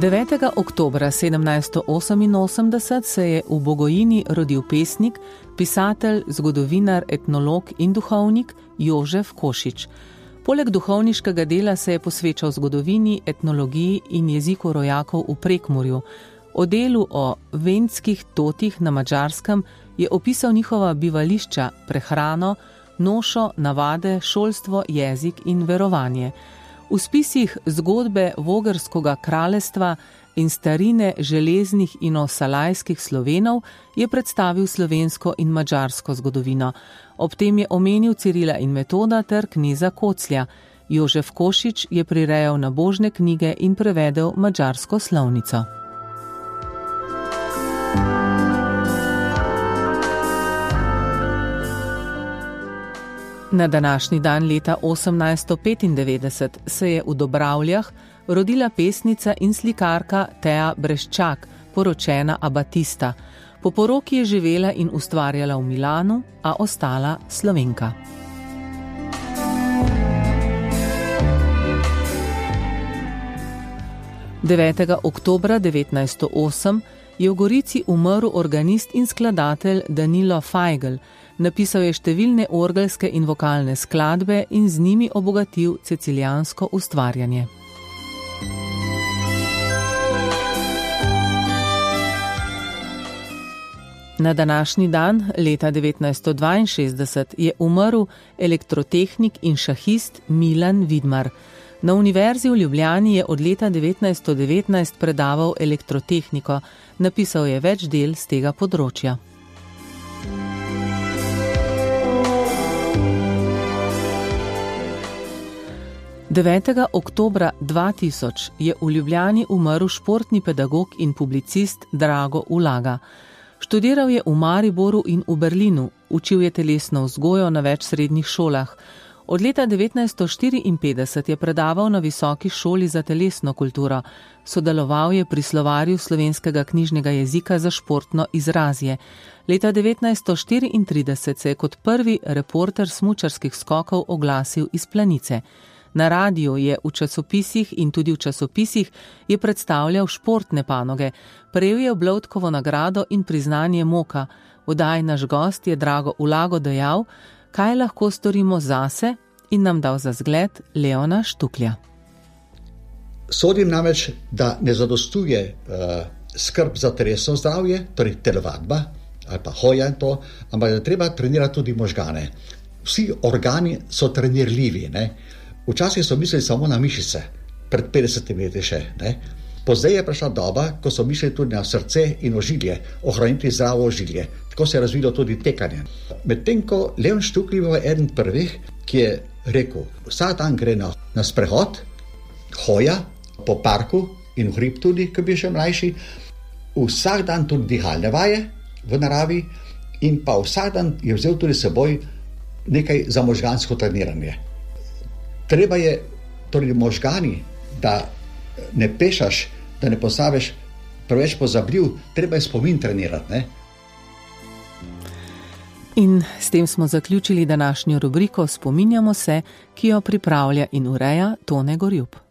9. oktobra 1788 se je v Bogojini rodil pesnik, pisatelj, zgodovinar, etnolog in duhovnik Jožef Košič. Poleg duhovniškega dela se je posvečal zgodovini, etnologiji in jeziku rojakov v Prekmurju. O delu o vendskih totih na Madžarskem je opisal njihova bivališča, prehrano, nošo, navade, šolstvo, jezik in verovanje. V spisih zgodbe Vogrskega kraljestva in starine železnih in osalajskih Slovenov je predstavil slovensko in madžarsko zgodovino. Ob tem je omenil Cirila in Metoda ter kneza Koclja. Jožef Košič je prirejal nabožne knjige in prevedel madžarsko slovnico. Na današnji dan leta 1895 se je v Dobravljah rodila pesnica in slikarka Tea Breščak, poročena Abatista. Po poroki je živela in ustvarjala v Milanu, a ostala Slovenka. Oktobra 1908 je v Gorici umrl organist in skladatelj Danilo Fajgl. Napisal je številne orgelske in vokalne skladbe in z njimi obogatil cecilijansko ustvarjanje. Na današnji dan, leta 1962, je umrl elektrotehnik in šahist Milan Vidmar. Na Univerzi v Ljubljani je od leta 1919 predaval elektrotehniko, napisal je več del z tega področja. Oktobra 2000 je v Ljubljani umrl športni pedagog in publicist Drago Ulaga. Študiral je v Mariboru in v Berlinu, učil je telesno vzgojo na več srednjih šolah. Od leta 1954 je predaval na Visoki šoli za telesno kulturo, sodeloval je pri slovarju slovenskega knjižnega jezika za športno izrazje. Leta 1934 se je kot prvi reporter smučarskih skokov oglasil iz Planice. Na radiju je v časopisih in tudi v časopisih je predstavljal športne panoge, prejel je Bloudkovo nagrado in priznanje Moka. V oddaji Naš gost je Drago Ulago dejal, kaj lahko storimo zase, in nam dal za zgled Leona Štuklja. Sodim namreč, da ne zadostuje skrb za telesno zdravje, torej telovadba ali pa hoja in to, ampak da treba trenirati tudi možgane. Vsi organi so trenirljivi, ne? Včasih so mislili samo na mišice, pred 50 leti še, ne? Pozdaj je prišla doba, ko so mislili tudi na srce in ožilje, ohraniti zdravo ožilje. Tako se je razvilo tudi tekanje. Medtem ko Leon Štuklj je eden prvih, ki je rekel, vsak dan gre na sprehod, hoja po parku in v hrib tudi, ko bi še mlajši, vsak dan tudi dihalne vaje v naravi in pa vsak dan je vzel tudi seboj nekaj za možgansko treniranje. Treba je, torej možgani, da ne pešaš, da ne postaviš preveč pozabljiv, treba je spomin trenirati, ne? In s tem smo zaključili današnjo rubriko Spominjamo se, ki jo pripravlja in ureja Tone Gorjup.